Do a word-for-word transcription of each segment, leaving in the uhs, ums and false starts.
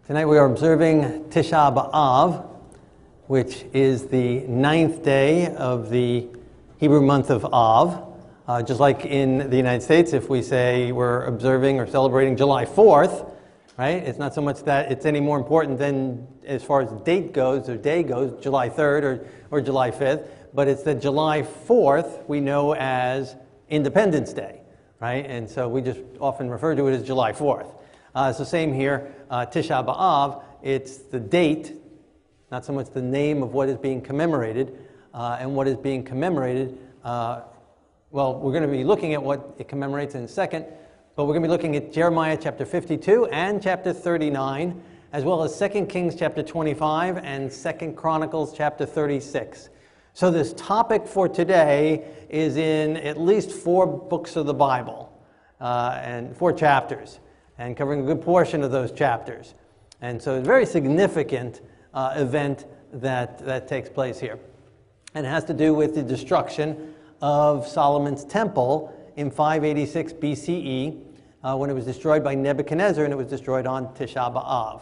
Tonight we are observing Tisha B'Av, which is the ninth day of the Hebrew month of Av. Uh, just like in the United States, if we say we're observing or celebrating July fourth, right? It's not so much that it's any more important than, as far as date goes or day goes, July third or, or July fifth, but it's that July fourth we know as Independence Day, right? And so we just often refer to it as July fourth. Uh, it's the same here, uh, Tisha B'Av. It's the date, not so much the name of what is being commemorated, uh, and what is being commemorated. Uh, well, we're going to be looking at what it commemorates in a second, but we're going to be looking at Jeremiah chapter fifty-two and chapter thirty-nine, as well as Second Kings chapter twenty-five and Second Chronicles chapter thirty-six. So this topic for today is in at least four books of the Bible, uh, and four chapters, and covering a good portion of those chapters. And so it's a very significant uh, event that, that takes place here. And it has to do with the destruction of Solomon's temple in five eighty-six B C E, uh, when it was destroyed by Nebuchadnezzar, and it was destroyed on Tisha B'Av.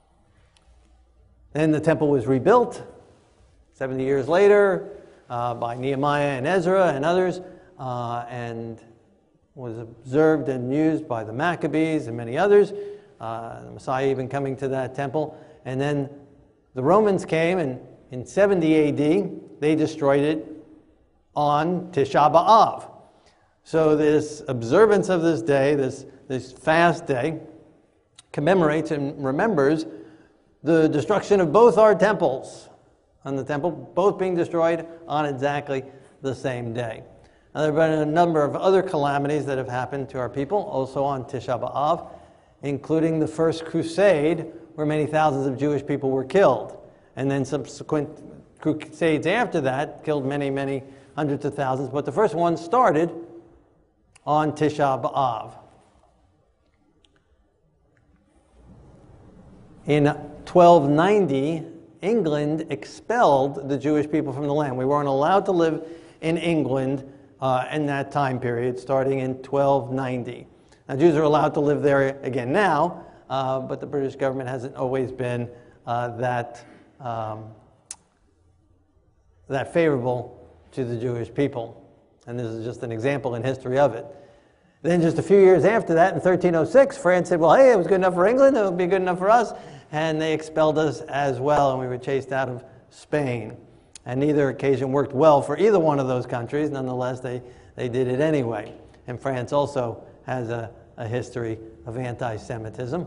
Then the temple was rebuilt seventy years later uh, by Nehemiah and Ezra and others, uh, and was observed and used by the Maccabees and many others, uh, the Messiah even coming to that temple. And then the Romans came, and in seventy A D, they destroyed it on Tisha B'Av. So this observance of this day, this, this fast day, commemorates and remembers the destruction of both our temples, on the temple, both being destroyed on exactly the same day. Now, there have been a number of other calamities that have happened to our people, also on Tisha B'Av, including the First Crusade, where many thousands of Jewish people were killed. And then subsequent crusades after that killed many, many hundreds of thousands. But the first one started on Tisha B'Av. In twelve ninety, England expelled the Jewish people from the land. We weren't allowed to live in England Uh, in that time period, starting in twelve ninety. Now, Jews are allowed to live there again now, uh, but the British government hasn't always been uh, that um, that favorable to the Jewish people. And this is just an example in history of it. Then just a few years after that, in thirteen oh six, France said, well, hey, it was good enough for England, it would be good enough for us, and they expelled us as well, and we were chased out of Spain. And neither occasion worked well for either one of those countries. Nonetheless, they, they did it anyway. And France also has a, a history of anti-Semitism.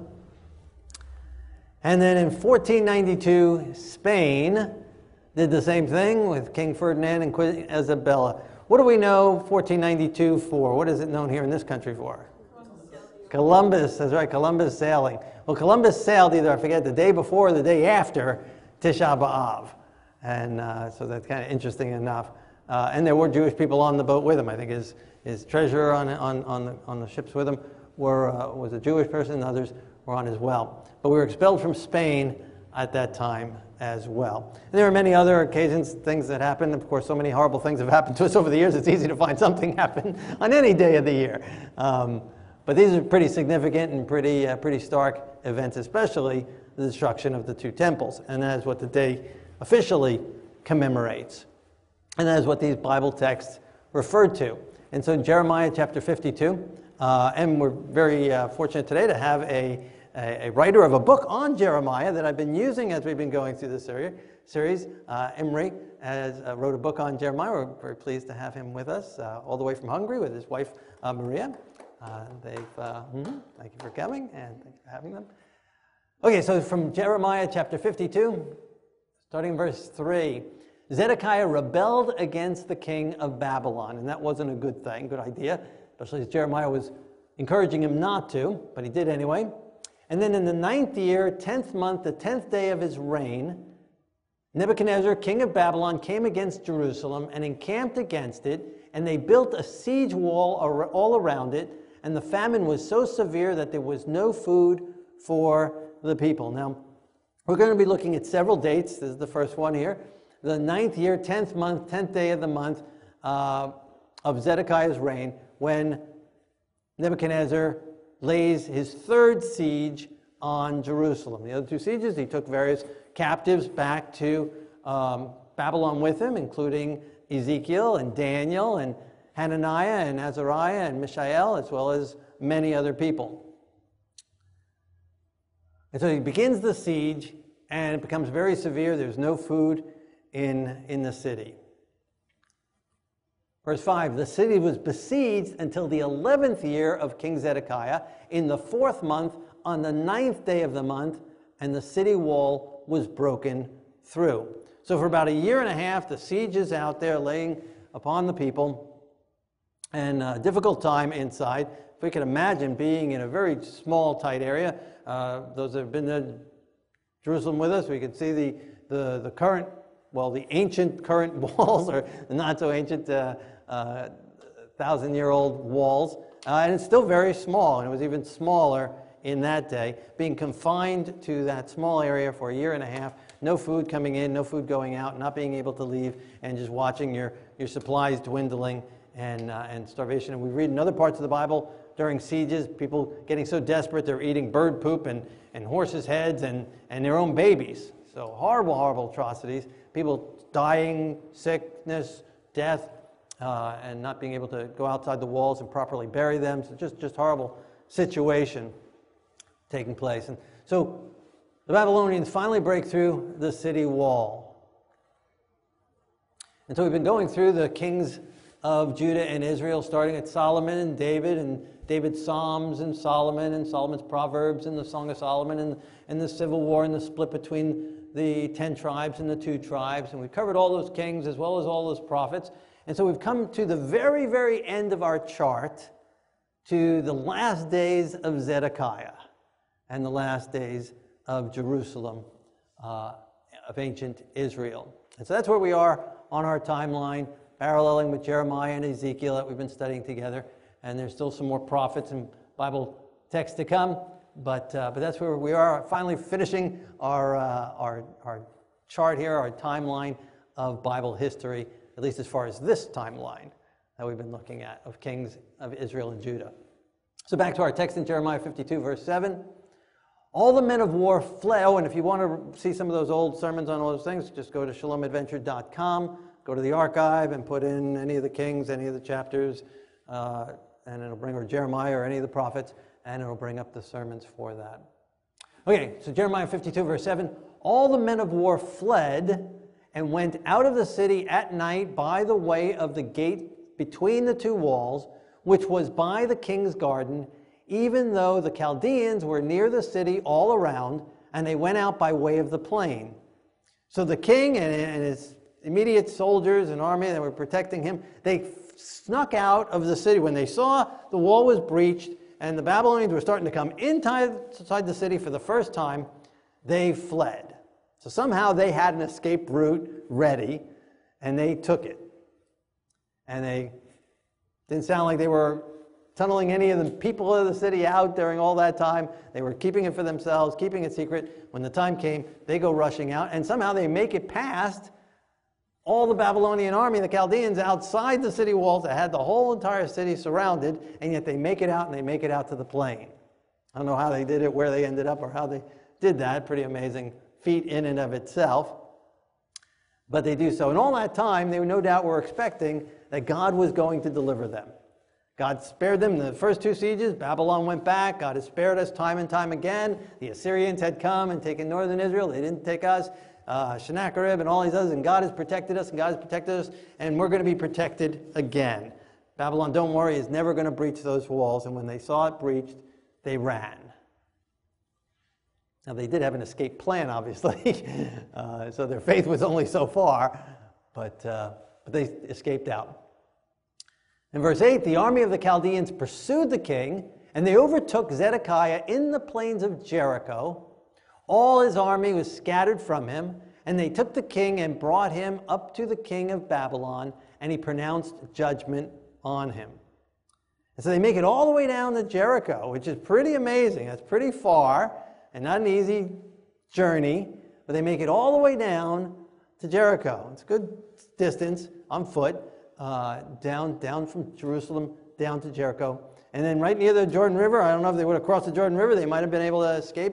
And then in fourteen ninety-two, Spain did the same thing with King Ferdinand and Queen Isabella. What do we know fourteen ninety-two for? What is it known here in this country for? Columbus. Columbus, that's right, Columbus sailing. Well, Columbus sailed either, I forget, the day before or the day after Tisha B'Av. And uh, so that's kind of interesting enough. Uh, and there were Jewish people on the boat with him. I think his, his treasurer on, on, on, the, on the ships with him were, uh, was a Jewish person, and others were on as well. But we were expelled from Spain at that time as well. And there are many other occasions, things that happened. Of course, so many horrible things have happened to us over the years, it's easy to find something happen on any day of the year. Um, but these are pretty significant and pretty, uh, pretty stark events, especially the destruction of the two temples. And that is what the day officially commemorates. And that is what these Bible texts refer to. And so in Jeremiah chapter fifty-two, uh, and we're very uh, fortunate today to have a, a, a writer of a book on Jeremiah that I've been using as we've been going through this series. Uh, Imre has, uh, wrote a book on Jeremiah. We're very pleased to have him with us, uh, all the way from Hungary with his wife, uh, Maria. Uh, they've, uh, mm-hmm, thank you for coming, and thank you for having them. Okay, so from Jeremiah chapter fifty-two, starting in verse three, Zedekiah rebelled against the king of Babylon, and that wasn't a good thing, good idea, especially as Jeremiah was encouraging him not to, but he did anyway. And then in the ninth year, tenth month, the tenth day of his reign, Nebuchadnezzar, king of Babylon, came against Jerusalem and encamped against it, and they built a siege wall all around it, and the famine was so severe that there was no food for the people. Now, we're going to be looking at several dates. This is the first one here. The ninth year, tenth month, tenth day of the month uh, of Zedekiah's reign, when Nebuchadnezzar lays his third siege on Jerusalem. The other two sieges, he took various captives back to um, Babylon with him, including Ezekiel and Daniel and Hananiah and Azariah and Mishael, as well as many other people. And so he begins the siege, and it becomes very severe. There's no food in, in the city. Verse five, the city was besieged until the eleventh year of King Zedekiah, in the fourth month, on the ninth day of the month, and the city wall was broken through. So for about a year and a half, the siege is out there laying upon the people, and a difficult time inside. If we can imagine being in a very small, tight area, uh, those that have been to Jerusalem with us, we can see the, the, the current, well, the ancient current walls, or the not so ancient uh, uh, thousand-year-old walls, uh, and it's still very small, and it was even smaller in that day, being confined to that small area for a year and a half, no food coming in, no food going out, not being able to leave, and just watching your, your supplies dwindling and, uh, and starvation. And we read in other parts of the Bible during sieges, people getting so desperate they're eating bird poop and, and horses' heads and, and their own babies. So horrible, horrible atrocities. People dying, sickness, death, uh, and not being able to go outside the walls and properly bury them. So just, just horrible situation taking place. And so the Babylonians finally break through the city wall. And so we've been going through the kings of Judah and Israel, starting at Solomon and David, and David's Psalms and Solomon, and Solomon's Proverbs, and the Song of Solomon, and, and the Civil War, and the split between the ten tribes and the two tribes. And we've covered all those kings as well as all those prophets. And so we've come to the very, very end of our chart, to the last days of Zedekiah and the last days of Jerusalem, uh, of ancient Israel. And so that's where we are on our timeline, paralleling with Jeremiah and Ezekiel that we've been studying together. And there's still some more prophets and Bible texts to come, but uh, but that's where we are, finally finishing our, uh, our, our chart here, our timeline of Bible history, at least as far as this timeline that we've been looking at, of kings of Israel and Judah. So back to our text in Jeremiah fifty-two, verse seven. All the men of war fled. Oh, and if you want to see some of those old sermons on all those things, just go to shalom adventure dot com, go to the archive and put in any of the kings, any of the chapters, uh, and it'll bring, or Jeremiah or any of the prophets, and it'll bring up the sermons for that. Okay, so Jeremiah fifty-two, verse seven. All the men of war fled and went out of the city at night by the way of the gate between the two walls, which was by the king's garden, even though the Chaldeans were near the city all around, and they went out by way of the plain. So the king and, and his immediate soldiers and army that were protecting him, they snuck out of the city. When they saw the wall was breached and the Babylonians were starting to come inside the city for the first time, they fled. So somehow they had an escape route ready, and they took it. And they didn't sound like they were tunneling any of the people of the city out during all that time. They were keeping it for themselves, keeping it secret. When the time came, they go rushing out, and somehow they make it past all the Babylonian army, the Chaldeans, outside the city walls that had the whole entire city surrounded, and yet they make it out, and they make it out to the plain. I don't know how they did it, where they ended up, or how they did that. Pretty amazing feat in and of itself. But they do so. And all that time, they no doubt were expecting that God was going to deliver them. God spared them in the first two sieges. Babylon went back. God has spared us time and time again. The Assyrians had come and taken northern Israel. They didn't take us. Uh, Sennacherib and all these others. And God has protected us, and God has protected us, and we're going to be protected again. Babylon, don't worry, is never going to breach those walls. And when they saw it breached, they ran. Now, they did have an escape plan, obviously. uh, so their faith was only so far, but, uh, but they escaped out. In verse eight, the army of the Chaldeans pursued the king, and they overtook Zedekiah in the plains of Jericho. All his army was scattered from him, and they took the king and brought him up to the king of Babylon, and he pronounced judgment on him. And so they make it all the way down to Jericho, which is pretty amazing. That's pretty far, and not an easy journey, but they make it all the way down to Jericho. It's a good distance on foot. Uh, down, down from Jerusalem, down to Jericho. And then right near the Jordan River, I don't know if they would have crossed the Jordan River, they might have been able to escape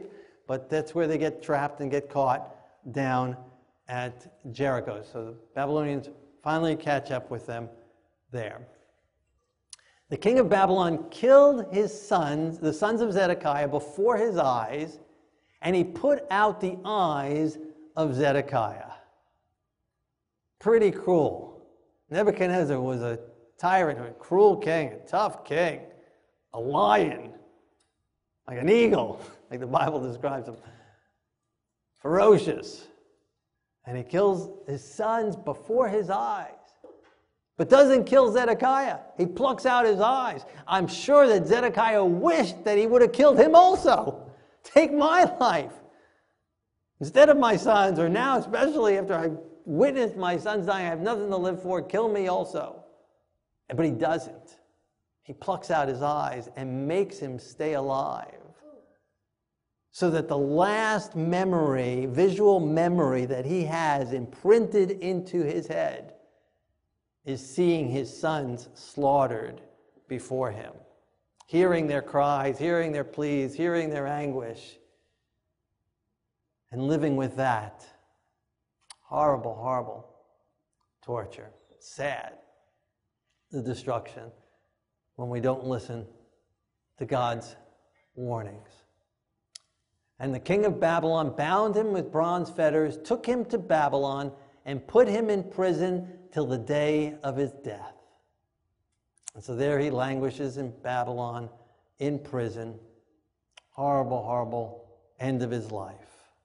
but that's where they get trapped and get caught down at Jericho. So the Babylonians finally catch up with them there. The king of Babylon killed his sons, the sons of Zedekiah, before his eyes, and he put out the eyes of Zedekiah. Pretty cruel. Nebuchadnezzar was a tyrant, a cruel king, a tough king, a lion, like an eagle, like the Bible describes him. Ferocious. And he kills his sons before his eyes. But doesn't kill Zedekiah. He plucks out his eyes. I'm sure that Zedekiah wished that he would have killed him also. Take my life instead of my sons, or now especially after I witnessed my sons dying, I have nothing to live for, kill me also. But he doesn't. He plucks out his eyes and makes him stay alive, so that the last memory, visual memory that he has imprinted into his head is seeing his sons slaughtered before him, hearing their cries, hearing their pleas, hearing their anguish, and living with that. Horrible, horrible torture. Sad, the destruction, when we don't listen to God's warnings. And the king of Babylon bound him with bronze fetters, took him to Babylon, and put him in prison till the day of his death. And so there he languishes in Babylon, in prison. Horrible, horrible end of his life.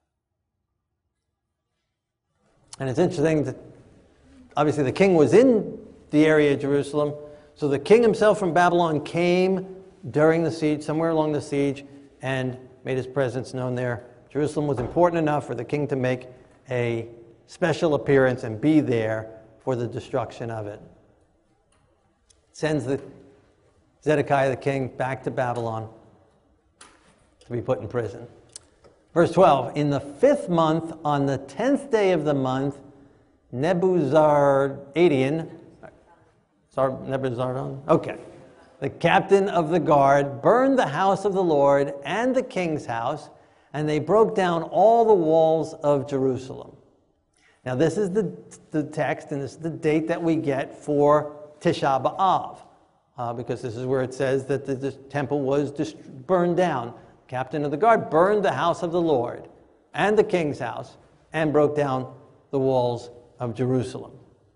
And it's interesting that obviously the king was in the area of Jerusalem, so the king himself from Babylon came during the siege, somewhere along the siege, and made his presence known there. Jerusalem was important enough for the king to make a special appearance and be there for the destruction of it. Sends the Zedekiah the king back to Babylon to be put in prison. Verse twelve, in the fifth month, on the tenth day of the month, Nebuzaradan, Nebuzaradan, okay, the captain of the guard, burned the house of the Lord and the king's house, and they broke down all the walls of Jerusalem. Now this is the, the text, and this is the date that we get for Tisha B'Av, uh, because this is where it says that the, the temple was dist- burned down. Captain of the guard burned the house of the Lord and the king's house and broke down the walls of Jerusalem.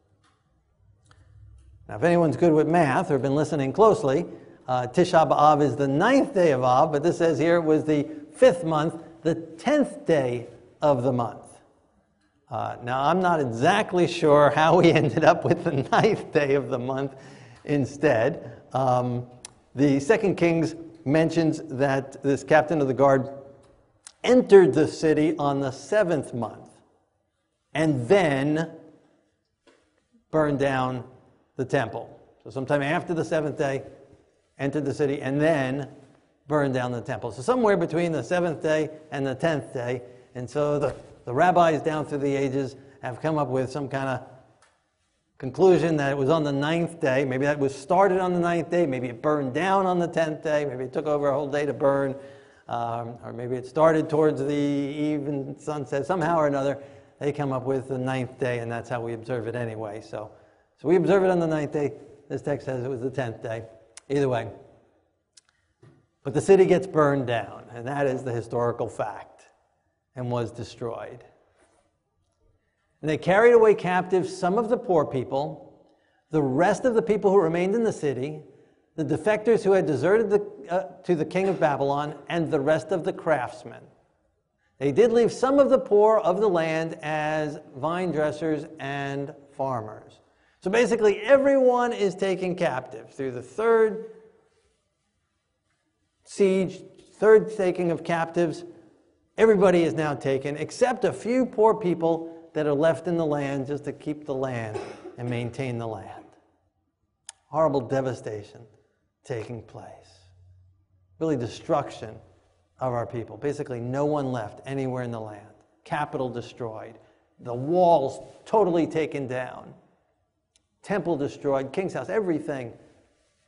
Now, if anyone's good with math or been listening closely, uh, Tisha B'Av is the ninth day of Av, but this says here it was the fifth month, the tenth day of the month. Uh, now, I'm not exactly sure how we ended up with the ninth day of the month instead. Um, the Second Kings mentions that this captain of the guard entered the city on the seventh month and then burned down the temple. So sometime after the seventh day, entered the city and then burned down the temple. So somewhere between the seventh day and the tenth day. And so the, the rabbis down through the ages have come up with some kind of conclusion that it was on the ninth day. Maybe that was started on the ninth day. Maybe it burned down on the tenth day. Maybe it took over a whole day to burn. Um, or maybe it started towards the even sunset. Somehow or another, they come up with the ninth day, and that's how we observe it anyway. So, so we observe it on the ninth day. This text says it was the tenth day. Either way. But the city gets burned down, and that is the historical fact, and was destroyed. And they carried away captive some of the poor people, the rest of the people who remained in the city, the defectors who had deserted the, uh, to the king of Babylon, and the rest of the craftsmen. They did leave some of the poor of the land as vine dressers and farmers. So basically, everyone is taken captive through the third siege, third taking of captives. Everybody is now taken, except a few poor people that are left in the land just to keep the land and maintain the land. Horrible devastation taking place. Really destruction of our people. Basically no one left anywhere in the land. Capital destroyed. The walls totally taken down. Temple destroyed. King's house. Everything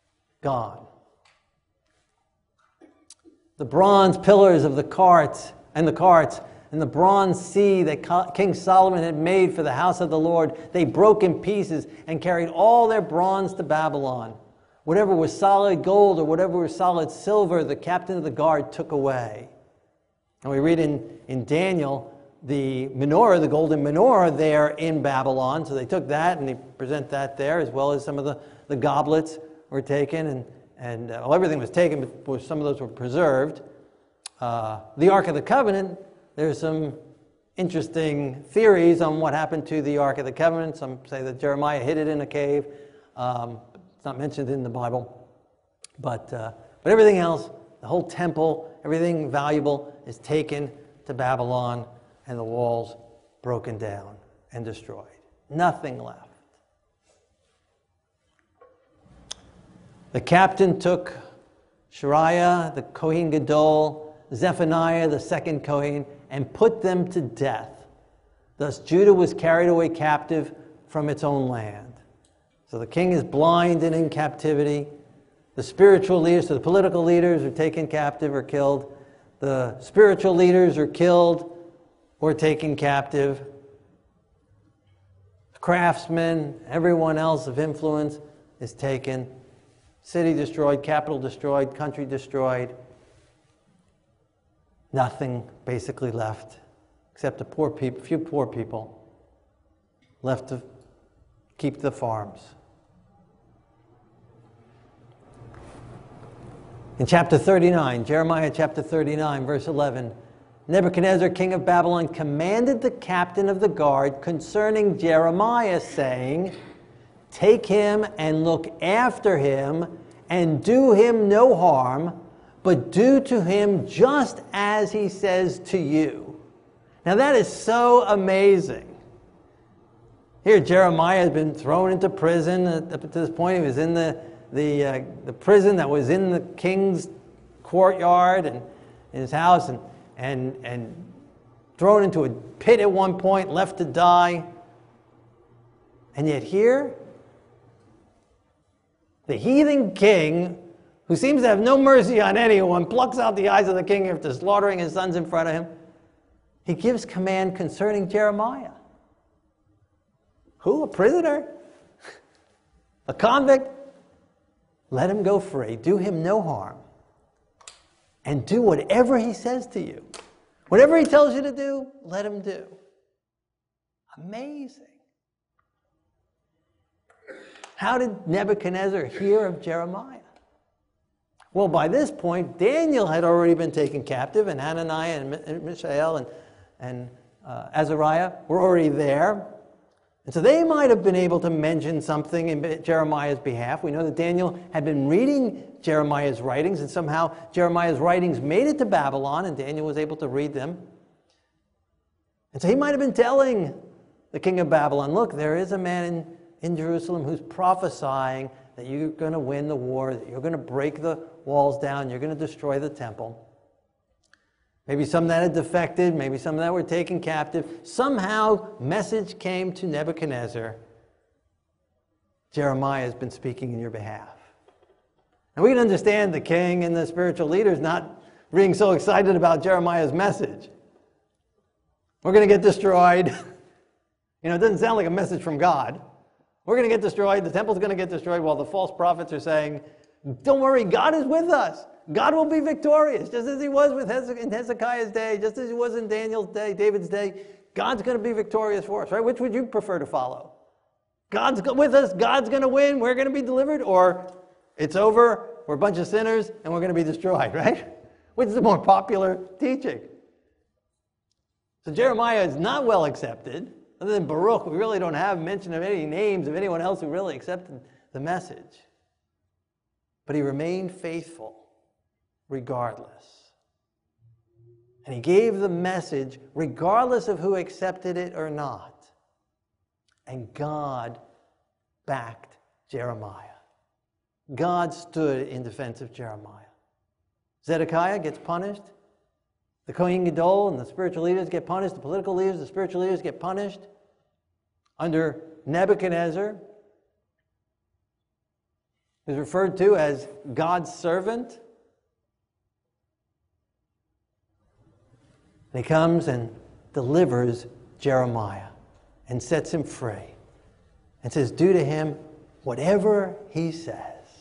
gone. The bronze pillars of the carts and the carts, and the bronze sea that King Solomon had made for the house of the Lord, they broke in pieces and carried all their bronze to Babylon. Whatever was solid gold or whatever was solid silver, the captain of the guard took away. And we read in, in Daniel, the menorah, the golden menorah there in Babylon. So they took that and they present that there, as well as some of the, the goblets were taken. And, and uh, well, everything was taken, but some of those were preserved. Uh, the Ark of the Covenant, there's some interesting theories on what happened to the Ark of the Covenant. Some say that Jeremiah hid it in a cave. Um, it's not mentioned in the Bible. But, uh, but everything else, the whole temple, everything valuable is taken to Babylon, and the walls broken down and destroyed. Nothing left. The captain took Shariah, the Kohen Gadol, Zephaniah, the second Kohen, and put them to death. Thus Judah was carried away captive from its own land. So the king is blind and in captivity. The spiritual leaders, so the political leaders are taken captive or killed. The spiritual leaders are killed or taken captive. Craftsmen, everyone else of influence is taken. City destroyed, capital destroyed, country destroyed. Nothing basically left except a poor people, few poor people left to keep the farms. In chapter thirty-nine, Jeremiah chapter thirty-nine, verse eleven, Nebuchadnezzar, king of Babylon, commanded the captain of the guard concerning Jeremiah, saying, "Take him and look after him, and do him no harm, but do to him just as he says to you." Now that is so amazing. Here Jeremiah has been thrown into prison. Up to this point he was in the, the, uh, the prison that was in the king's courtyard and in his house, and, and, and thrown into a pit at one point, left to die. And yet here, the heathen king, who seems to have no mercy on anyone, plucks out the eyes of the king after slaughtering his sons in front of him. He gives command concerning Jeremiah. Who? A prisoner? A convict? Let him go free. Do him no harm. And do whatever he says to you. Whatever he tells you to do, let him do. Amazing. How did Nebuchadnezzar hear of Jeremiah? Well, by this point, Daniel had already been taken captive, and Hananiah and Mishael and, and uh, Azariah were already there. And so they might have been able to mention something in Jeremiah's behalf. We know that Daniel had been reading Jeremiah's writings, and somehow Jeremiah's writings made it to Babylon, and Daniel was able to read them. And so he might have been telling the king of Babylon, look, there is a man in, in Jerusalem who's prophesying that you're going to win the war, that you're going to break the walls down, you're going to destroy the temple. Maybe some that had defected, maybe some that were taken captive. Somehow, message came to Nebuchadnezzar. Jeremiah has been speaking in your behalf. And we can understand the king and the spiritual leaders not being so excited about Jeremiah's message. We're going to get destroyed. You know, it doesn't sound like a message from God. We're going to get destroyed. The temple's going to get destroyed, while the false prophets are saying, don't worry, God is with us. God will be victorious, just as he was with Hezek- in Hezekiah's day, just as he was in Daniel's day, David's day. God's going to be victorious for us, right? Which would you prefer to follow? God's with us, God's going to win, we're going to be delivered, or it's over, we're a bunch of sinners, and we're going to be destroyed, right? Which is the more popular teaching? So Jeremiah is not well accepted. Other than Baruch, we really don't have mention of any names of anyone else who really accepted the message. But he remained faithful regardless. And he gave the message regardless of who accepted it or not. And God backed Jeremiah. God stood in defense of Jeremiah. Zedekiah gets punished. The Kohen Gadol and the spiritual leaders get punished. The political leaders, the spiritual leaders get punished under Nebuchadnezzar, who's referred to as God's servant. And he comes and delivers Jeremiah and sets him free and says, do to him whatever he says.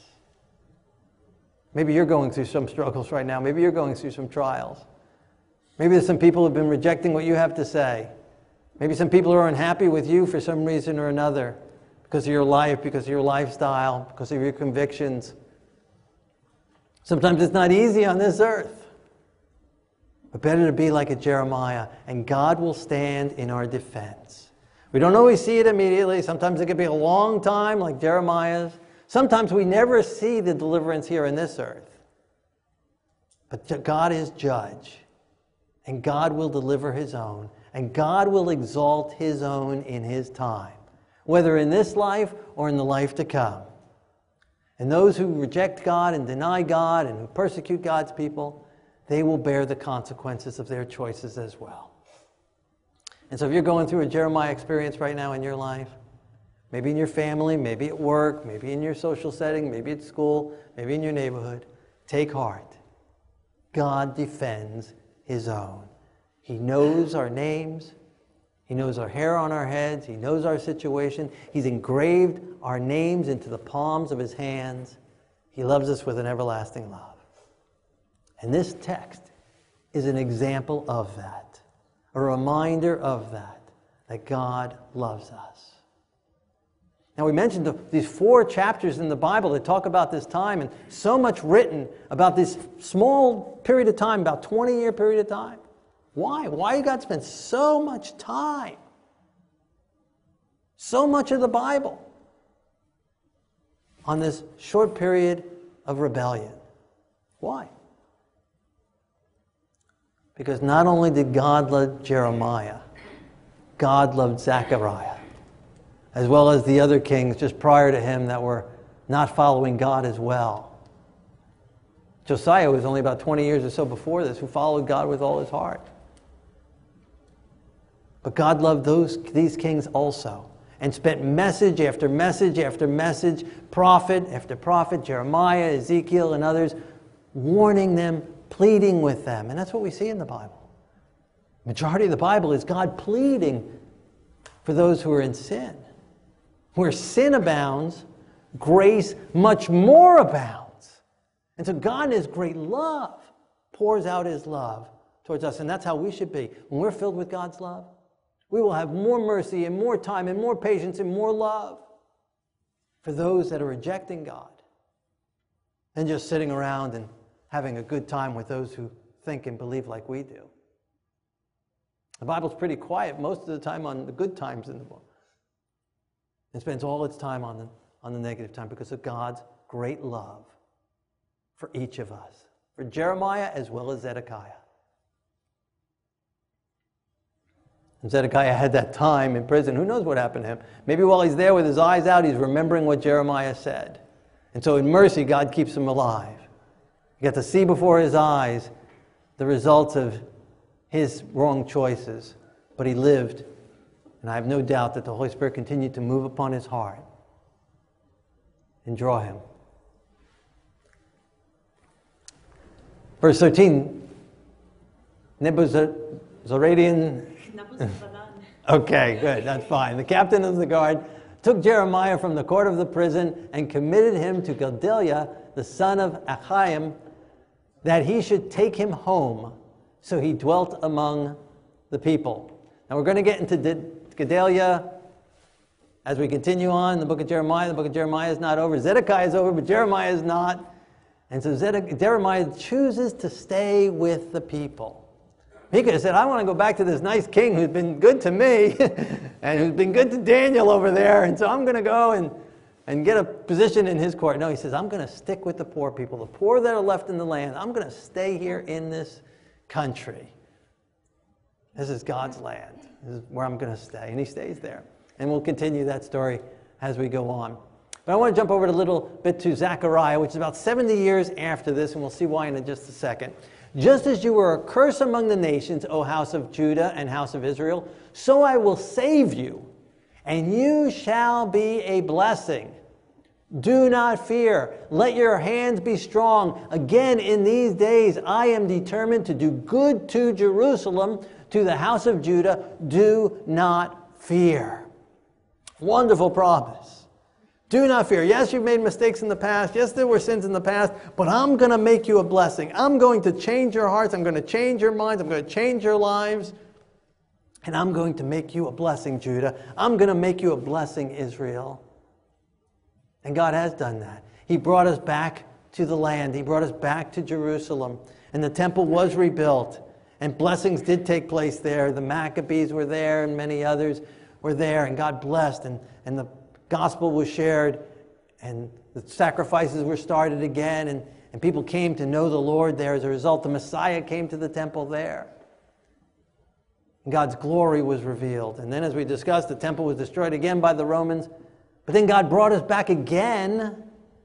Maybe you're going through some struggles right now. Maybe you're going through some trials. Maybe there's some people who have been rejecting what you have to say. Maybe some people are unhappy with you for some reason or another, because of your life, because of your lifestyle, because of your convictions. Sometimes it's not easy on this earth. But better to be like a Jeremiah, and God will stand in our defense. We don't always see it immediately. Sometimes it could be a long time, like Jeremiah's. Sometimes we never see the deliverance here in this earth. But God is judge, and God will deliver his own, and God will exalt his own in his time, whether in this life or in the life to come. And those who reject God and deny God and who persecute God's people, they will bear the consequences of their choices as well. And so if you're going through a Jeremiah experience right now in your life, maybe in your family, maybe at work, maybe in your social setting, maybe at school, maybe in your neighborhood, take heart. God defends his own. He knows our names. He knows our hair on our heads. He knows our situation. He's engraved our names into the palms of his hands. He loves us with an everlasting love. And this text is an example of that, a reminder of that, that God loves us. Now, we mentioned the, these four chapters in the Bible that talk about this time, and so much written about this small period of time, about twenty-year period of time. Why? Why did God spend so much time? So much of the Bible on this short period of rebellion. Why? Because not only did God love Jeremiah, God loved Zechariah, as well as the other kings just prior to him that were not following God as well. Josiah was only about twenty years or so before this, who followed God with all his heart. But God loved those these kings also, and spent message after message after message, prophet after prophet, Jeremiah, Ezekiel, and others, warning them, pleading with them. And that's what we see in the Bible. The majority of the Bible is God pleading for those who are in sin. Where sin abounds, grace much more abounds. And so God in his great love pours out his love towards us. And that's how we should be. When we're filled with God's love, we will have more mercy and more time and more patience and more love for those that are rejecting God than just sitting around and having a good time with those who think and believe like we do. The Bible's pretty quiet most of the time on the good times in the book. It spends all its time on the, on the negative time because of God's great love for each of us, for Jeremiah as well as Zedekiah. And Zedekiah had that time in prison. Who knows what happened to him? Maybe while he's there with his eyes out, he's remembering what Jeremiah said. And so in mercy, God keeps him alive. He got to see before his eyes the results of his wrong choices. But he lived, and I have no doubt that the Holy Spirit continued to move upon his heart and draw him. Verse thirteen, Nebuzaradan. Okay, good, that's fine. The captain of the guard took Jeremiah from the court of the prison and committed him to Gedaliah, the son of Achiam, that he should take him home. So he dwelt among the people. Now we're going to get into Gedaliah as we continue on. The book of Jeremiah, the book of Jeremiah is not over. Zedekiah is over, but Jeremiah is not. And so Zedek- Jeremiah chooses to stay with the people. He could have said, I want to go back to this nice king who's been good to me and who's been good to Daniel over there, and so I'm going to go and, and get a position in his court. No, he says, I'm going to stick with the poor people, the poor that are left in the land. I'm going to stay here in this country. This is God's land. This is where I'm going to stay. And he stays there. And we'll continue that story as we go on. But I want to jump over a little bit to Zechariah, which is about seventy years after this, and we'll see why in just a second. Just as you were a curse among the nations, O house of Judah and house of Israel, so I will save you, and you shall be a blessing. Do not fear. Let your hands be strong. Again, in these days, I am determined to do good to Jerusalem, to the house of Judah. Do not fear. Wonderful promise. Do not fear. Yes, you've made mistakes in the past. Yes, there were sins in the past, but I'm going to make you a blessing. I'm going to change your hearts. I'm going to change your minds. I'm going to change your lives. And I'm going to make you a blessing, Judah. I'm going to make you a blessing, Israel. And God has done that. He brought us back to the land. He brought us back to Jerusalem. And the temple was rebuilt. And blessings did take place there. The Maccabees were there and many others were there. And God blessed. And, and the gospel was shared. And the sacrifices were started again. And, and people came to know the Lord there. As a result, the Messiah came to the temple there. And God's glory was revealed. And then, as we discussed, the temple was destroyed again by the Romans. But then God brought us back again,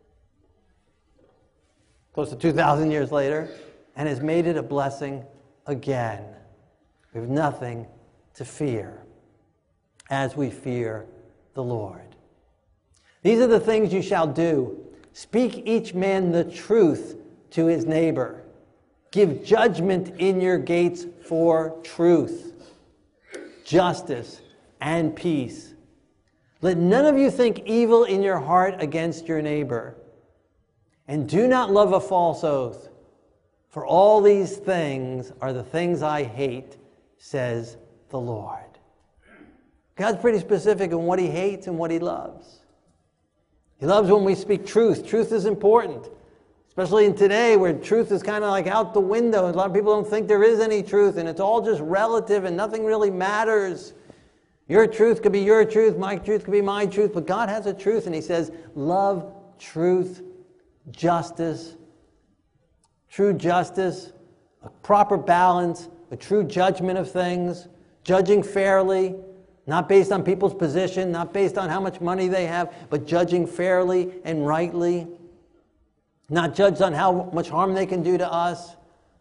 close to two thousand years later, and has made it a blessing again. We have nothing to fear as we fear the Lord. These are the things you shall do. Speak each man the truth to his neighbor. Give judgment in your gates for truth, justice, and peace. Let none of you think evil in your heart against your neighbor. And do not love a false oath. For all these things are the things I hate, says the Lord. God's pretty specific in what he hates and what he loves. He loves when we speak truth. Truth is important. Especially in today where truth is kind of like out the window. A lot of people don't think there is any truth. And it's all just relative and nothing really matters. Your truth could be your truth, my truth could be my truth, but God has a truth, and he says, love, truth, justice, true justice, a proper balance, a true judgment of things, judging fairly, not based on people's position, not based on how much money they have, but judging fairly and rightly, not judged on how much harm they can do to us,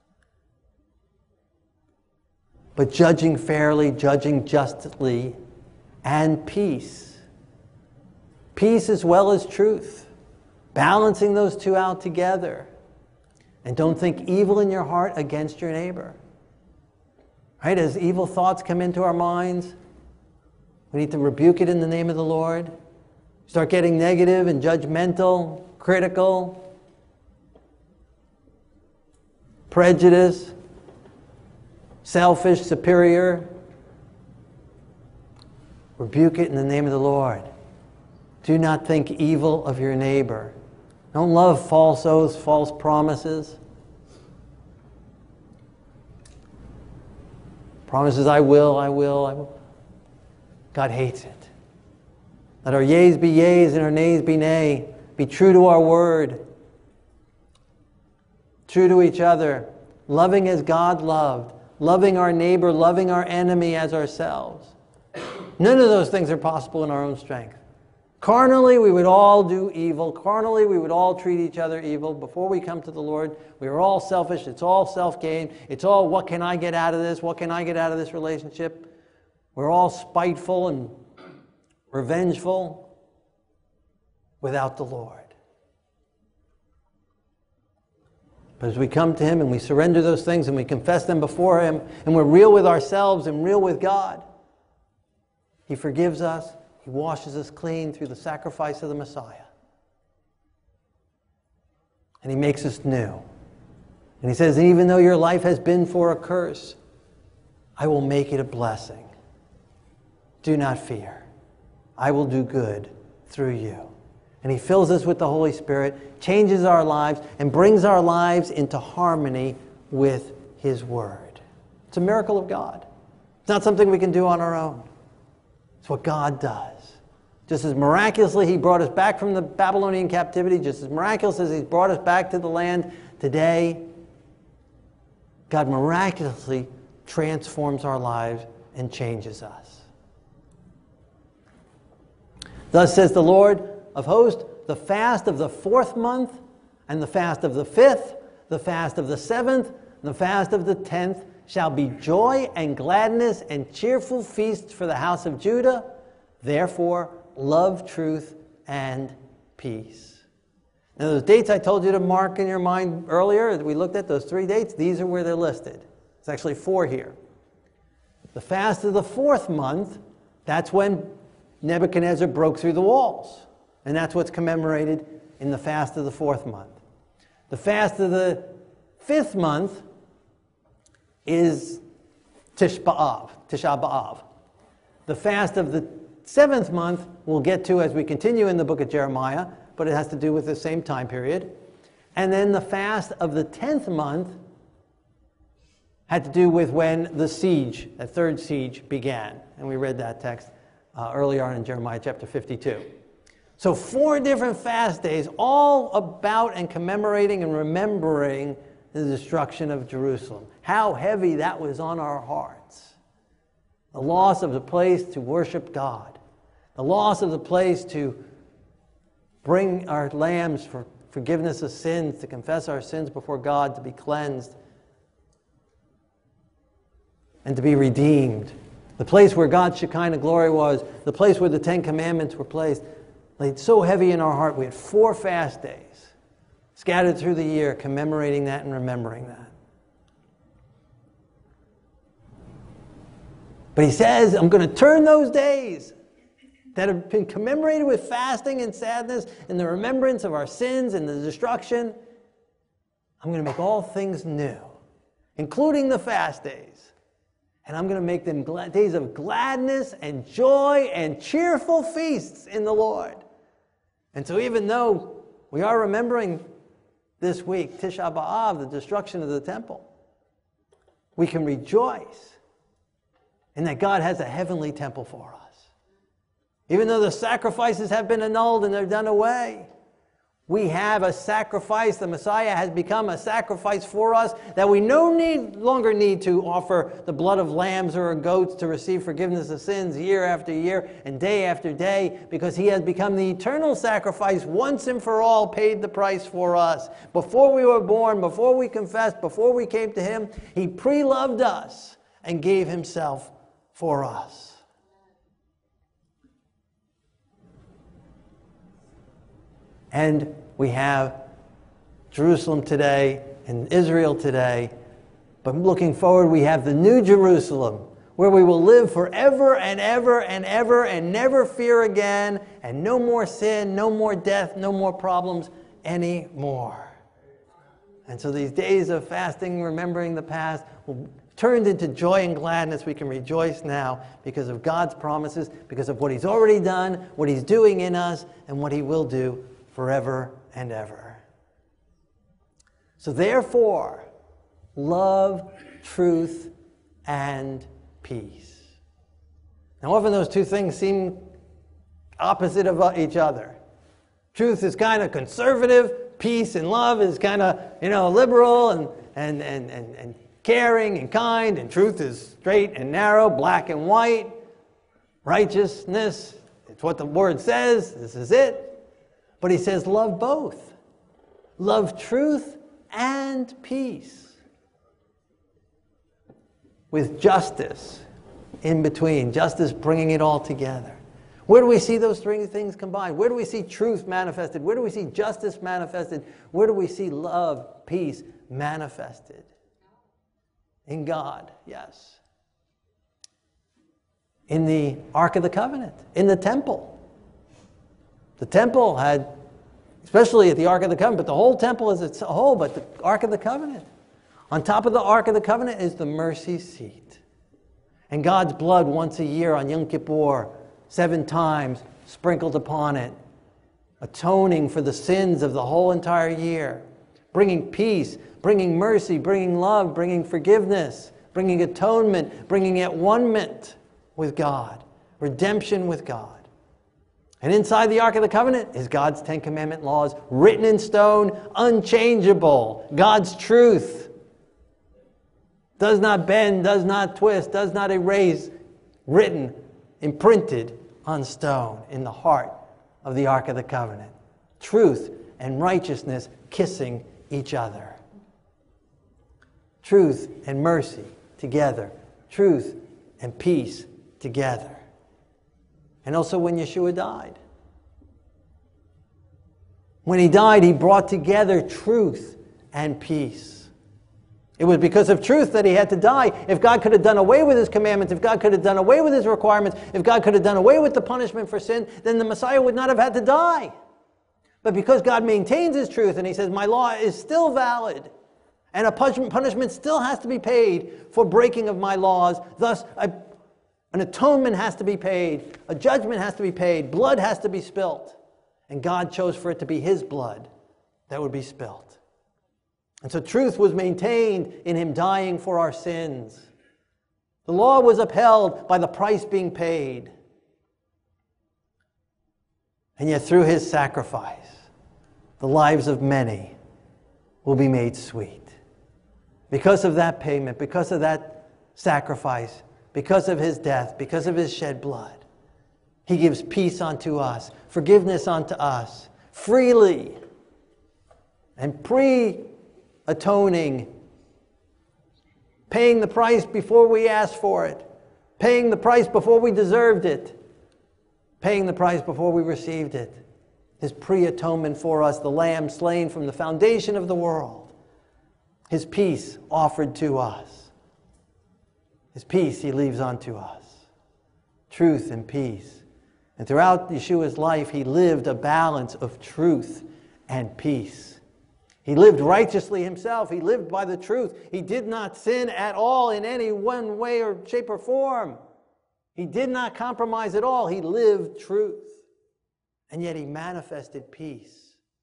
but judging fairly, judging justly, and peace. Peace as well as truth. Balancing those two out together. And don't think evil in your heart against your neighbor. Right? As evil thoughts come into our minds, we need to rebuke it in the name of the Lord. Start getting negative and judgmental, critical, prejudice, selfish, superior. Rebuke it in the name of the Lord. Do not think evil of your neighbor. Don't love false oaths, false promises. Promises, I will, I will, I will. God hates it. Let our yeas be yeas and our nays be nay. Be true to our word. True to each other. Loving as God loved. Loving our neighbor, loving our enemy as ourselves. None of those things are possible in our own strength. Carnally, we would all do evil. Carnally, we would all treat each other evil. Before we come to the Lord, we are all selfish. It's all self-gain. It's all, what can I get out of this? What can I get out of this relationship? We're all spiteful and revengeful without the Lord. But as we come to him and we surrender those things and we confess them before him and we're real with ourselves and real with God, he forgives us. He washes us clean through the sacrifice of the Messiah. And he makes us new. And he says, even though your life has been for a curse, I will make it a blessing. Do not fear. I will do good through you. And he fills us with the Holy Spirit, changes our lives, and brings our lives into harmony with his word. It's a miracle of God. It's not something we can do on our own. It's what God does. Just as miraculously he brought us back from the Babylonian captivity, just as miraculous as he's brought us back to the land today, God miraculously transforms our lives and changes us. Thus says the Lord of hosts, the fast of the fourth month, and the fast of the fifth, the fast of the seventh, and the fast of the tenth shall be joy and gladness and cheerful feasts for the house of Judah. Therefore, love truth and peace. Now, those dates I told you to mark in your mind earlier, that we looked at, those three dates, these are where they're listed. It's actually four here. The fast of the fourth month, that's when Nebuchadnezzar broke through the walls. And that's what's commemorated in the fast of the fourth month. The fast of the fifth month is Tish B'Av, Tisha B'Av. The fast of the seventh month we'll get to as we continue in the book of Jeremiah, but it has to do with the same time period. And then the fast of the tenth month had to do with when the siege, that third siege, began. And we read that text uh, earlier on in Jeremiah chapter fifty-two. So four different fast days, all about and commemorating and remembering the destruction of Jerusalem. How heavy that was on our hearts. The loss of the place to worship God. The loss of the place to bring our lambs for forgiveness of sins, to confess our sins before God, to be cleansed, and to be redeemed. The place where God's Shekinah glory was, the place where the Ten Commandments were placed, laid so heavy in our heart. We had four fast days scattered through the year, commemorating that and remembering that. But he says, I'm going to turn those days that have been commemorated with fasting and sadness and the remembrance of our sins and the destruction, I'm going to make all things new, including the fast days. And I'm going to make them glad, days of gladness and joy and cheerful feasts in the Lord. And so even though we are remembering this week, Tisha B'Av, the destruction of the temple, we can rejoice in that God has a heavenly temple for us. Even though the sacrifices have been annulled and they're done away, we have a sacrifice. The Messiah has become a sacrifice for us that we no need, longer need to offer the blood of lambs or goats to receive forgiveness of sins year after year and day after day, because he has become the eternal sacrifice, once and for all paid the price for us. Before we were born, before we confessed, before we came to him, he pre-loved us and gave himself for us. And we have Jerusalem today and Israel today. But looking forward, we have the new Jerusalem, where we will live forever and ever and ever and never fear again, and no more sin, no more death, no more problems anymore. And so these days of fasting, remembering the past, will turned into joy and gladness. We can rejoice now because of God's promises, because of what he's already done, what he's doing in us, and what he will do forever and ever. So therefore, love, truth, and peace. Now often those two things seem opposite of each other. Truth is kind of conservative, peace and love is kind of, you know, liberal and, and, and, and, and caring and kind, and truth is straight and narrow, black and white. Righteousness, it's what the word says, this is it. But he says, love both. Love truth and peace. With justice in between. Justice bringing it all together. Where do we see those three things combined? Where do we see truth manifested? Where do we see justice manifested? Where do we see love, peace manifested? In God, yes. In the Ark of the Covenant, in the temple. The temple had, especially at the Ark of the Covenant, but the whole temple as its whole, but the Ark of the Covenant. On top of the Ark of the Covenant is the mercy seat. And God's blood once a year on Yom Kippur, seven times sprinkled upon it, atoning for the sins of the whole entire year, bringing peace, bringing mercy, bringing love, bringing forgiveness, bringing atonement, bringing at one-ment with God, redemption with God. And inside the Ark of the Covenant is God's Ten Commandment laws, written in stone, unchangeable. God's truth does not bend, does not twist, does not erase, written, imprinted on stone in the heart of the Ark of the Covenant. Truth and righteousness kissing each other. Truth and mercy together. Truth and peace together. And also when Yeshua died. When he died, he brought together truth and peace. It was because of truth that he had to die. If God could have done away with his commandments, if God could have done away with his requirements, if God could have done away with the punishment for sin, then the Messiah would not have had to die. But because God maintains his truth and he says, my law is still valid, and a punishment still has to be paid for breaking of my laws, thus a, an atonement has to be paid, a judgment has to be paid, blood has to be spilt. And God chose for it to be his blood that would be spilt. And so truth was maintained in him dying for our sins. The law was upheld by the price being paid. And yet through his sacrifice, the lives of many will be made sweet. Because of that payment, because of that sacrifice, because of his death, because of his shed blood, he gives peace unto us, forgiveness unto us, freely, and pre-atoning, paying the price before we asked for it, paying the price before we deserved it, paying the price before we received it. His pre-atonement for us, the Lamb slain from the foundation of the world. His peace offered to us. His peace he leaves unto us. Truth and peace. And throughout Yeshua's life, he lived a balance of truth and peace. He lived righteously himself. He lived by the truth. He did not sin at all in any one way or shape or form. He did not compromise at all. He lived truth. And yet he manifested peace.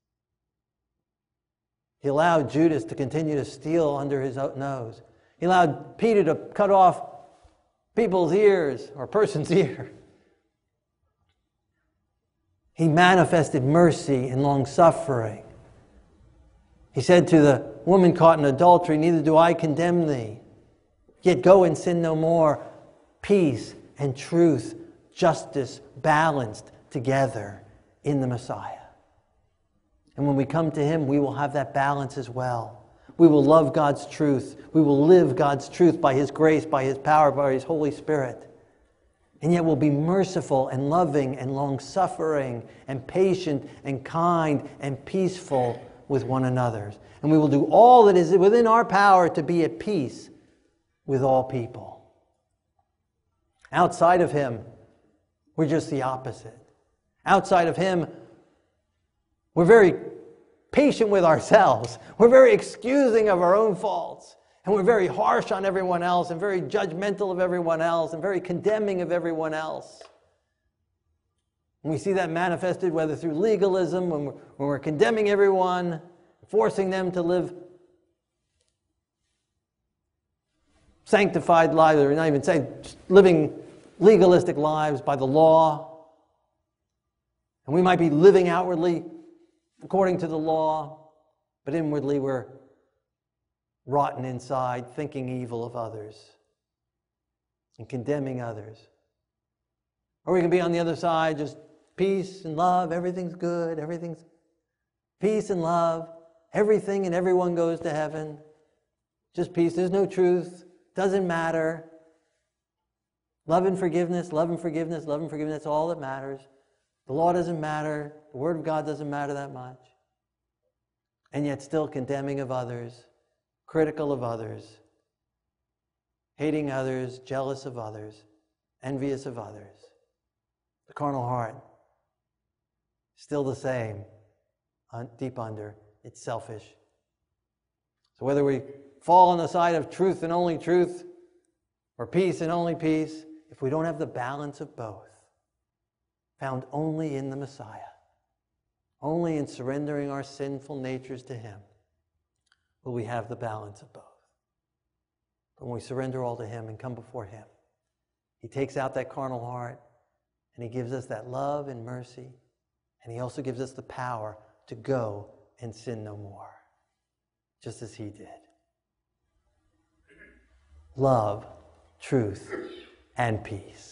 He allowed Judas to continue to steal under his nose. He allowed Peter to cut off people's ears or a person's ear. He manifested mercy and long-suffering. He said to the woman caught in adultery, neither do I condemn thee. Yet go and sin no more. Peace and truth, justice balanced together in the Messiah. And when we come to him, we will have that balance as well. We will love God's truth. We will live God's truth by his grace, by his power, by his Holy Spirit. And yet we'll be merciful and loving and long-suffering and patient and kind and peaceful with one another. And we will do all that is within our power to be at peace with all people. Outside of him, we're just the opposite. Outside of him, we're very patient with ourselves. We're very excusing of our own faults. And we're very harsh on everyone else and very judgmental of everyone else and very condemning of everyone else. And we see that manifested whether through legalism, when we're, when we're condemning everyone, forcing them to live sanctified lives, or not even saying, just living legalistic lives by the law. And we might be living outwardly according to the law, but inwardly we're rotten inside, thinking evil of others and condemning others. Or we can be on the other side, just peace and love, everything's good, everything's peace and love, everything and everyone goes to heaven. Just peace, there's no truth, doesn't matter. Love and forgiveness, love and forgiveness, love and forgiveness, that's all that matters. The law doesn't matter. The Word of God doesn't matter that much. And yet still condemning of others, critical of others, hating others, jealous of others, envious of others. The carnal heart, still the same, deep under, it's selfish. So whether we fall on the side of truth and only truth, or peace and only peace, if we don't have the balance of both, found only in the Messiah, only in surrendering our sinful natures to him, will we have the balance of both. But when we surrender all to him and come before him, he takes out that carnal heart, and he gives us that love and mercy, and he also gives us the power to go and sin no more, just as he did. Love, truth, and peace.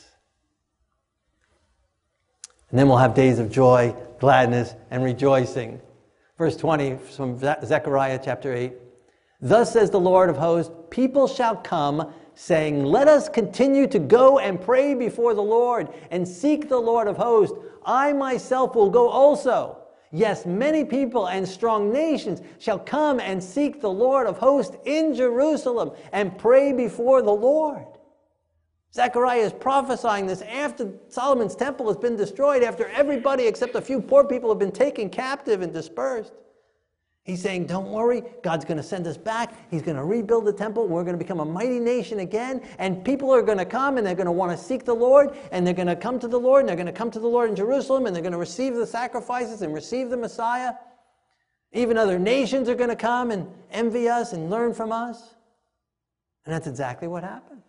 And then we'll have days of joy, gladness, and rejoicing. Verse twenty from Zechariah chapter eight. Thus says the Lord of hosts, people shall come, saying, let us continue to go and pray before the Lord, and seek the Lord of hosts. I myself will go also, Yes, many people and strong nations shall come and seek the Lord of hosts in Jerusalem and pray before the Lord. Zechariah is prophesying this after Solomon's temple has been destroyed, after everybody except a few poor people have been taken captive and dispersed. He's saying, don't worry, God's going to send us back. He's going to rebuild the temple. We're going to become a mighty nation again. And people are going to come and they're going to want to seek the Lord. And they're going to come to the Lord. And they're going to come to the Lord in Jerusalem. And they're going to receive the sacrifices and receive the Messiah. Even other nations are going to come and envy us and learn from us. And that's exactly what happened.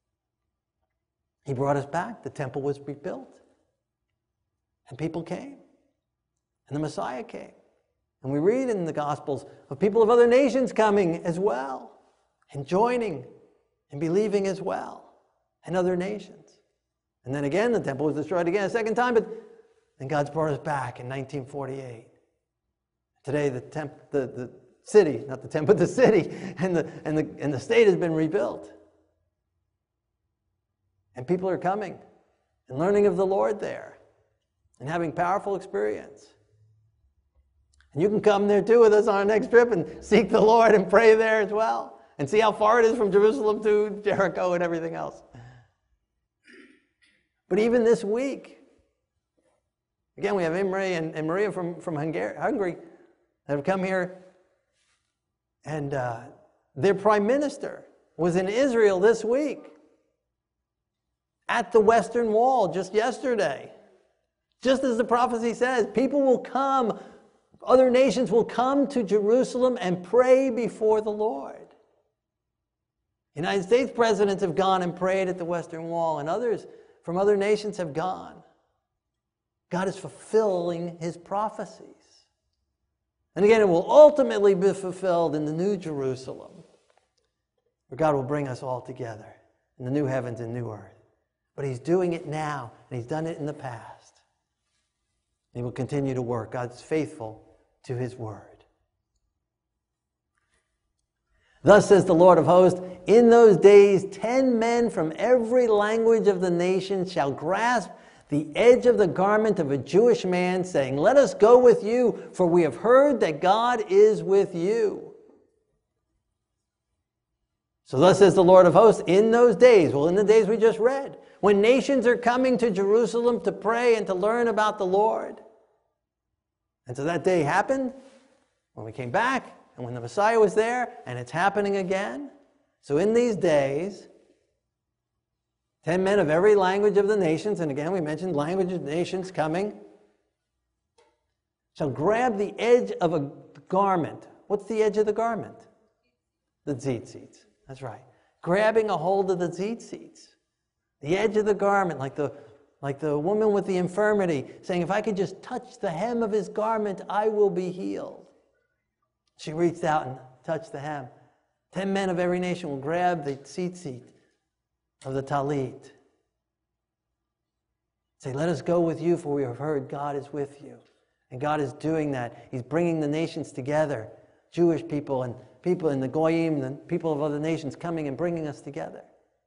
He brought us back. The temple was rebuilt. And people came. And the Messiah came. And we read in the Gospels of people of other nations coming as well, and joining and believing as well, and other nations. And then again, the temple was destroyed again a second time, but then God's brought us back in nineteen forty-eight. Today, the temp, the, the city, not the temple, but the city, and the, and, the, and the state has been rebuilt. And people are coming and learning of the Lord there and having powerful experience. And you can come there too with us on our next trip and seek the Lord and pray there as well. And see how far it is from Jerusalem to Jericho and everything else. But even this week, again, we have Imre and, and Maria from, from Hungary, Hungary that have come here. And uh, their prime minister was in Israel this week at the Western Wall just yesterday. Just as the prophecy says, people will come. Other nations will come to Jerusalem and pray before the Lord. United States presidents have gone and prayed at the Western Wall, and others from other nations have gone. God is fulfilling his prophecies. And again, it will ultimately be fulfilled in the New Jerusalem, where God will bring us all together in the new heavens and new earth. But he's doing it now, and he's done it in the past. And he will continue to work. God's faithful to his word. Thus says the Lord of hosts, in those days ten men from every language of the nation shall grasp the edge of the garment of a Jewish man, saying, let us go with you, for we have heard that God is with you. So thus says the Lord of hosts, in those days, well, in the days we just read, when nations are coming to Jerusalem to pray and to learn about the Lord. And so that day happened when we came back and when the Messiah was there, and it's happening again. So in these days, ten men of every language of the nations, and again we mentioned language of nations coming, shall grab the edge of a garment. What's the edge of the garment? The tzitzits. That's right. Grabbing a hold of the tzitzits. The edge of the garment, like the Like the woman with the infirmity, saying, if I could just touch the hem of his garment, I will be healed. She reached out and touched the hem. Ten men of every nation will grab the tzitzit of the talit. Say, let us go with you, for we have heard God is with you. And God is doing that. He's bringing the nations together. Jewish people and people in the Goyim and people of other nations coming and bringing us together.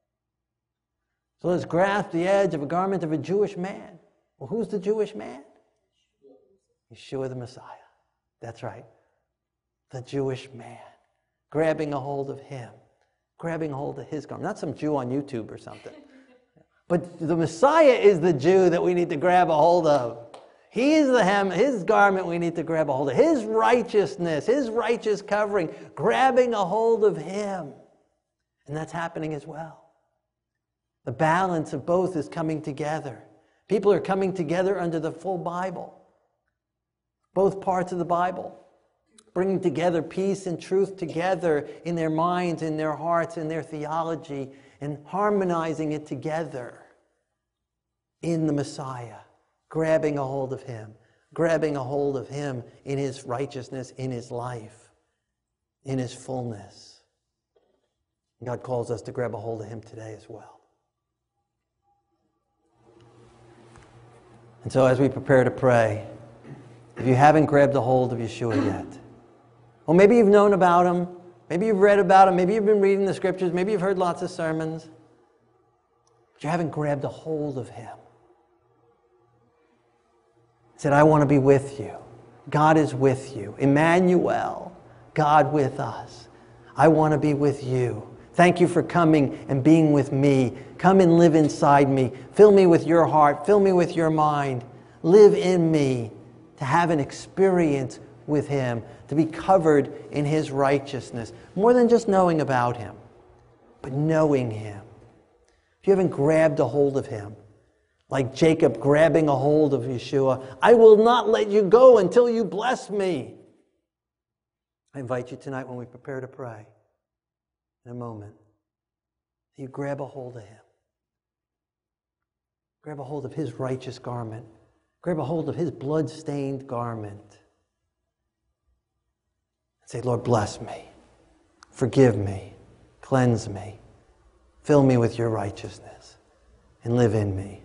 So let's grasp the edge of a garment of a Jewish man. Well, who's the Jewish man? Yeshua the Messiah. That's right. The Jewish man. Grabbing a hold of him. Grabbing a hold of his garment. Not some Jew on YouTube or something. But the Messiah is the Jew that we need to grab a hold of. He is the hem, his garment we need to grab a hold of. His righteousness, his righteous covering. Grabbing a hold of him. And that's happening as well. The balance of both is coming together. People are coming together under the full Bible. Both parts of the Bible. Bringing together peace and truth together in their minds, in their hearts, in their theology, and harmonizing it together in the Messiah. Grabbing a hold of him. Grabbing a hold of him in his righteousness, in his life, in his fullness. God calls us to grab a hold of him today as well. And so as we prepare to pray, if you haven't grabbed a hold of Yeshua yet, well, maybe you've known about him, maybe you've read about him, maybe you've been reading the scriptures, maybe you've heard lots of sermons, but you haven't grabbed a hold of him. Said, I want to be with you. God is with you. Emmanuel, God with us. I want to be with you. Thank you for coming and being with me. Come and live inside me. Fill me with your heart. Fill me with your mind. Live in me to have an experience with him, to be covered in his righteousness. More than just knowing about him, but knowing him. If you haven't grabbed a hold of him, like Jacob grabbing a hold of Yeshua, I will not let you go until you bless me. I invite you tonight when we prepare to pray, in a moment, you grab a hold of him. Grab a hold of his righteous garment. Grab a hold of his blood-stained garment. Say, Lord, bless me. Forgive me. Cleanse me. Fill me with your righteousness. And live in me.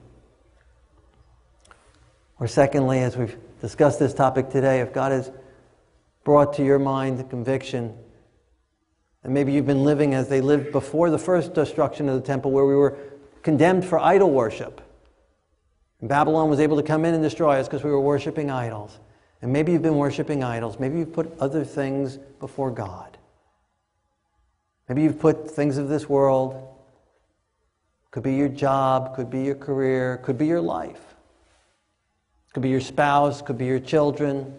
Or secondly, as we've discussed this topic today, if God has brought to your mind the conviction, and maybe you've been living as they lived before the first destruction of the temple, where we were condemned for idol worship. And Babylon was able to come in and destroy us because we were worshiping idols. And maybe you've been worshiping idols. Maybe you've put other things before God. Maybe you've put things of this world. Could be your job, could be your career, could be your life. Could be your spouse, could be your children.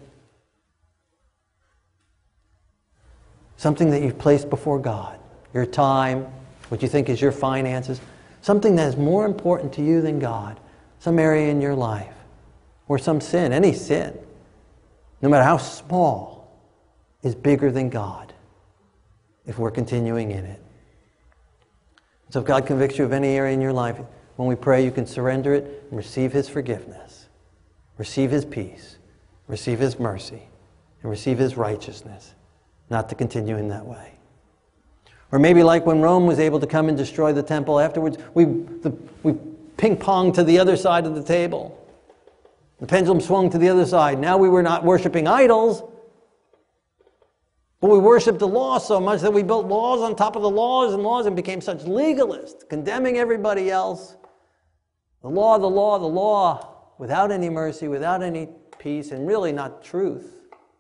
Something that you've placed before God. Your time, what you think is your finances. Something that is more important to you than God. Some area in your life. Or some sin, any sin. No matter how small, is bigger than God. If we're continuing in it. So if God convicts you of any area in your life, when we pray, you can surrender it and receive his forgiveness. Receive his peace. Receive his mercy. And receive his righteousness. Not to continue in that way. Or maybe like when Rome was able to come and destroy the temple, afterwards we, the, we ping-ponged to the other side of the table. The pendulum swung to the other side. Now we were not worshiping idols, but we worshiped the law so much that we built laws on top of the laws and laws and became such legalists, condemning everybody else. The law, the law, the law, without any mercy, without any peace, and really not truth.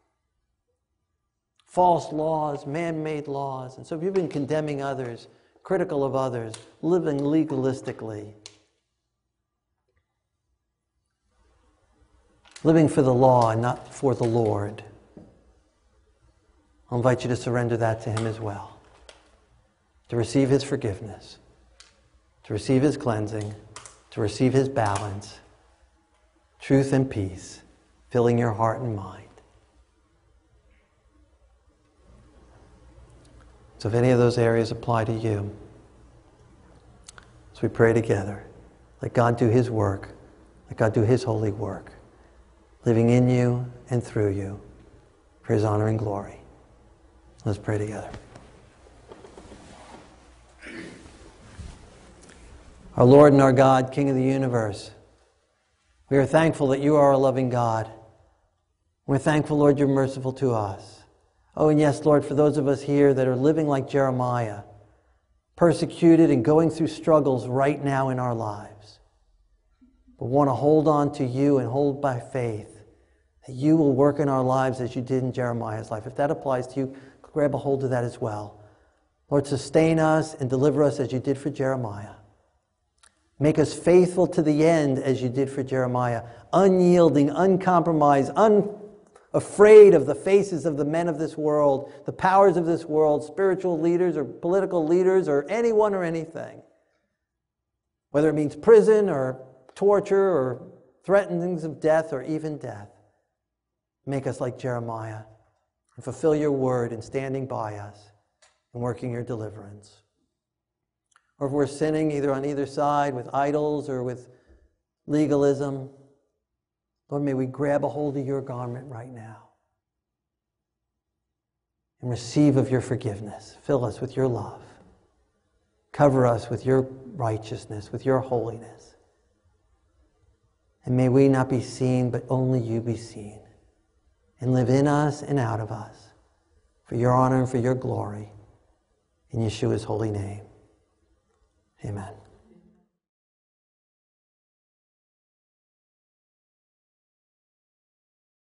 False laws, man-made laws. And so if you've been condemning others, critical of others, living legalistically, living for the law and not for the Lord, I'll invite you to surrender that to him as well. To receive his forgiveness, to receive his cleansing, to receive his balance, truth and peace, filling your heart and mind. So if any of those areas apply to you, as we pray together, let God do his work, let God do his holy work, living in you and through you for his honor and glory. Let's pray together. Our Lord and our God, King of the universe, we are thankful that you are a loving God. We're thankful, Lord, you're merciful to us. Oh, and yes, Lord, for those of us here that are living like Jeremiah, persecuted and going through struggles right now in our lives, but want to hold on to you and hold by faith that you will work in our lives as you did in Jeremiah's life. If that applies to you, grab a hold of that as well. Lord, sustain us and deliver us as you did for Jeremiah. Make us faithful to the end as you did for Jeremiah, unyielding, uncompromised, unafraid of the faces of the men of this world, the powers of this world, spiritual leaders or political leaders or anyone or anything. Whether it means prison or torture or threatenings of death or even death. Make us like Jeremiah and fulfill your word in standing by us and working your deliverance. Or if we're sinning either on either side with idols or with legalism, Lord, may we grab a hold of your garment right now and receive of your forgiveness. Fill us with your love. Cover us with your righteousness, with your holiness. And may we not be seen, but only you be seen. And live in us and out of us for your honor and for your glory. In Yeshua's holy name. Amen.